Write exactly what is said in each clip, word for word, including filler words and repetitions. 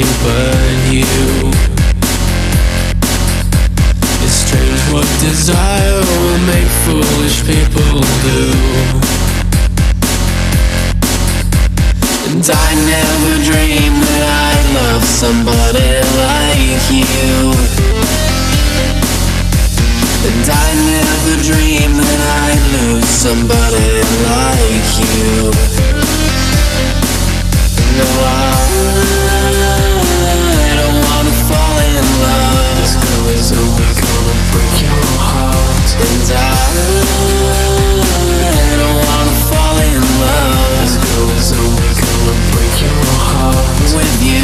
me but you. It's strange what desire will make foolish people do. And I never dreamed that I'd love somebody like you. And I never dreamed that I'd lose somebody like you. No, I don't wanna fall in love. This girl is only gonna break your heart. And I don't wanna fall in love. This girl is only gonna break your heart with you.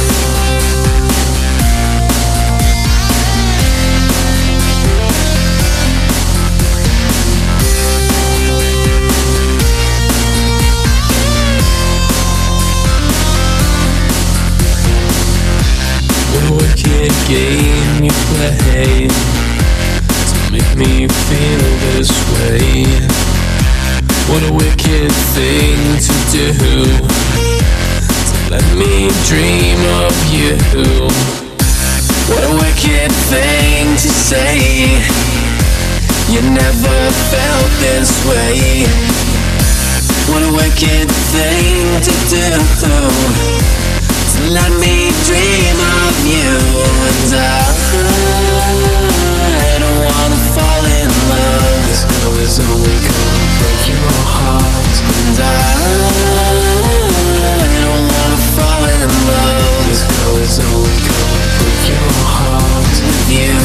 Wicked game you play to make me feel this way. What a wicked thing to do, to let me dream of you. What a wicked thing to say. You never felt this way. What a wicked thing to do, let me dream of you. And I don't wanna fall in love. This girl is only gonna break your heart. And I don't wanna fall in love. This girl is only gonna break your heart with you.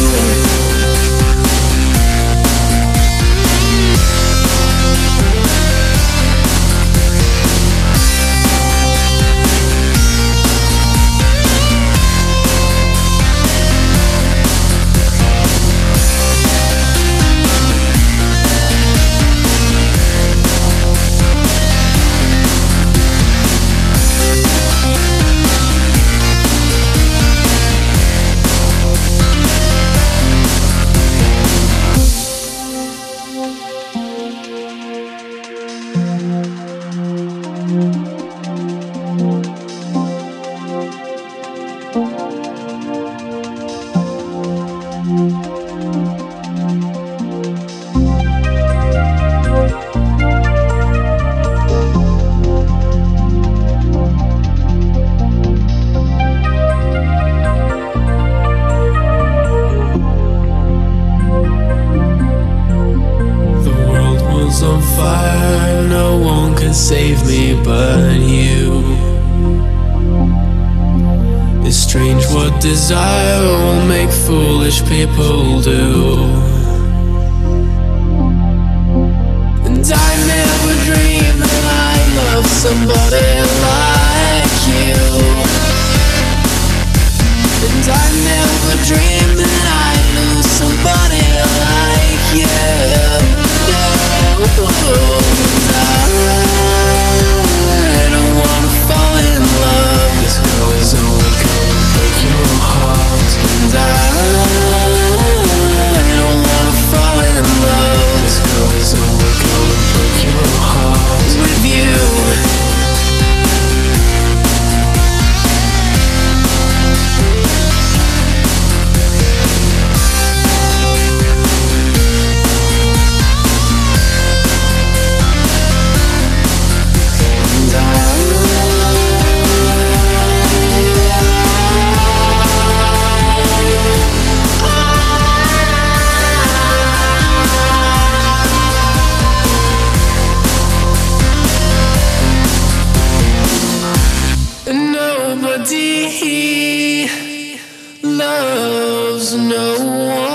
On fire, no one could save me but you. It's strange what desire will make foolish people do. And I never dreamed that I'd love somebody like you. And I never dreamed that I'd lose somebody like you. No, I don't wanna fall in love. This girl is only gonna break your heart. And I don't wanna fall in love. This girl is only gonna break your heart with you. Nobody loves no one.